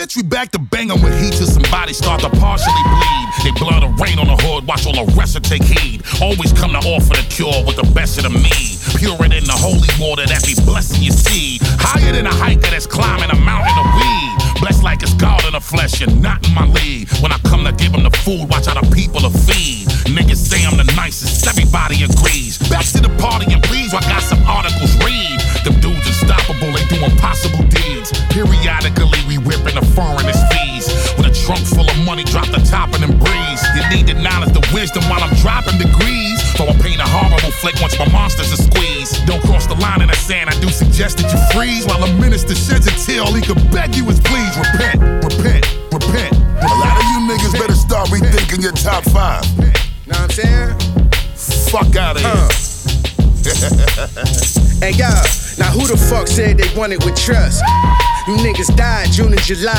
bitch, we back to bang 'em with heat till somebody start to partially bleed. They blood will rain on the hood, watch all the rest will take heed. Always come to offer the cure with the best of the mead. Purer than the holy water that be blessing your seed. Higher than a hiker that's climbing a mountain of weed. Blessed like it's God in the flesh and not in my league. When I come to give them the food, watch how the people are feed. Niggas say I'm the nicest, everybody agrees. Back to the party and please, I got some articles read. Them dudes unstoppable, they do impossible deeds. Periodically we whipping the foreigners fees. With a trunk full of money, drop the top and then breeze. You need the knowledge, the wisdom while I'm dropping degrees. So I paint a horrible flick once my monsters are squeezed. Don't cross the line in the sand, I do suggest that you freeze. While a minister sheds a tear, all he could beg you is please repent, repent, repent. A lot of you niggas better start rethinking your top 5. Know what I'm saying? Fuck out of here. Hey, y'all, now who the fuck said they wanted with trust? You niggas died June and July.